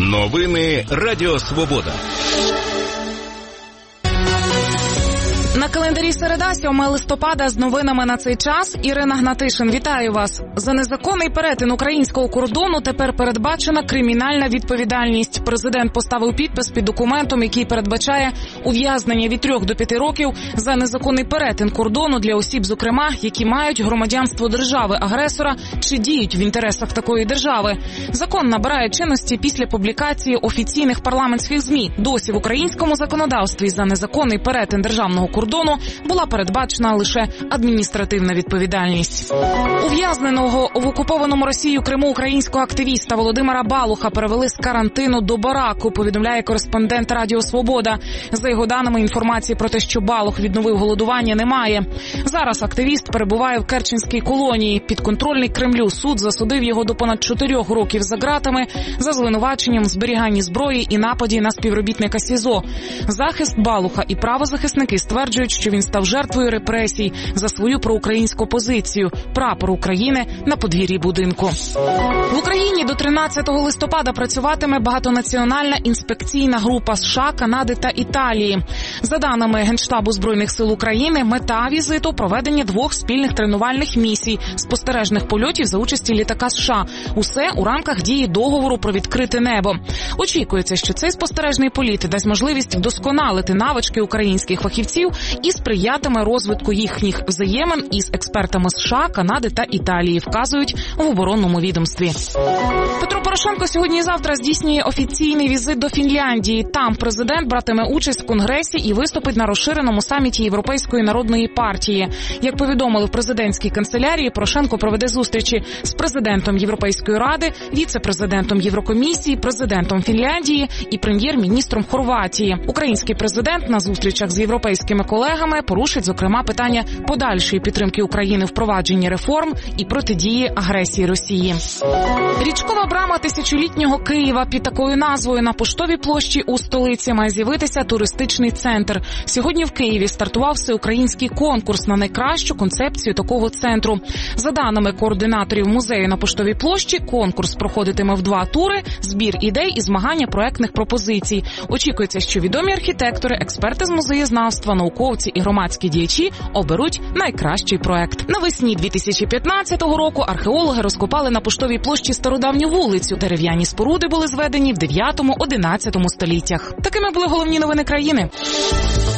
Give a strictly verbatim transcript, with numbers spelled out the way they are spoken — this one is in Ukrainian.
Новини Радіо Свобода. На календарі середа, сьомого листопада, з новинами на цей час. Ірина Гнатишин, вітаю вас. За незаконний перетин українського кордону тепер передбачена кримінальна відповідальність. Президент поставив підпис під документом, який передбачає ув'язнення від трьох до п'яти років за незаконний перетин кордону для осіб, зокрема, які мають громадянство держави-агресора чи діють в інтересах такої держави. Закон набирає чинності після публікації офіційних парламентських ЗМІ. Досі в українському законодавстві за незаконний перетин державного кордону кордону була передбачена лише адміністративна відповідальність. Ув'язненого в окупованому Росією Криму українського активіста Володимира Балуха перевели з карантину до бараку, повідомляє кореспондент Радіо Свобода. За його даними, інформації про те, що Балух відновив голодування, немає. Зараз активіст перебуває в Керченській колонії. Підконтрольний Кремлю суд засудив його до понад чотирьох років за ґратами за звинуваченням в зберіганні зброї і нападі на співробітника СІЗО. Захист Балуха і правозахисники стверджують, що він став жертвою репресій за свою проукраїнську позицію – прапор України на подвір'ї будинку. В Україні до тринадцятого листопада працюватиме багатонаціональна інспекційна група США, Канади та Італії. За даними Генштабу Збройних сил України, мета візиту – проведення двох спільних тренувальних місій спостережних польотів за участі літака США. Усе у рамках дії договору про відкрите небо. Очікується, що цей спостережний політ дасть можливість вдосконалити навички українських фахівців і сприятиме розвитку їхніх взаємин із експертами США, Канади та Італії, вказують в оборонному відомстві. Петро Порошенко сьогодні і завтра здійснює офіційний візит до Фінляндії. Там президент братиме участь в Конгресі і виступить на розширеному саміті Європейської народної партії. Як повідомили в президентській канцелярії, Порошенко проведе зустрічі з президентом Європейської ради, віце-президентом Єврокомісії, президентом Фінляндії і прем'єр-міністром Хорватії. Український президент на зустрічах з європейськими колегами порушить, зокрема, питання подальшої підтримки України в впровадженні реформ і протидії агресії Росії. Річкова брама тисячолітнього Києва. Під такою назвою на Поштовій площі у столиці має з'явитися туристичний центр. Сьогодні в Києві стартував всеукраїнський конкурс на найкращу концепцію такого центру. За даними координаторів музею на Поштовій площі, конкурс проходитиме в два тури – збір ідей і змагання проектних пропозицій. Очікується, що відомі архітектори, експерти з музеєзнавства, науковці і громадські діячі оберуть найкращий проект. Навесні дві тисячі п'ятнадцятого року археологи розкопали на Поштовій площі стародавню вулицю. Дерев'яні споруди були зведені в дев'ятому-одинадцятому століттях. Такими були головні новини країни.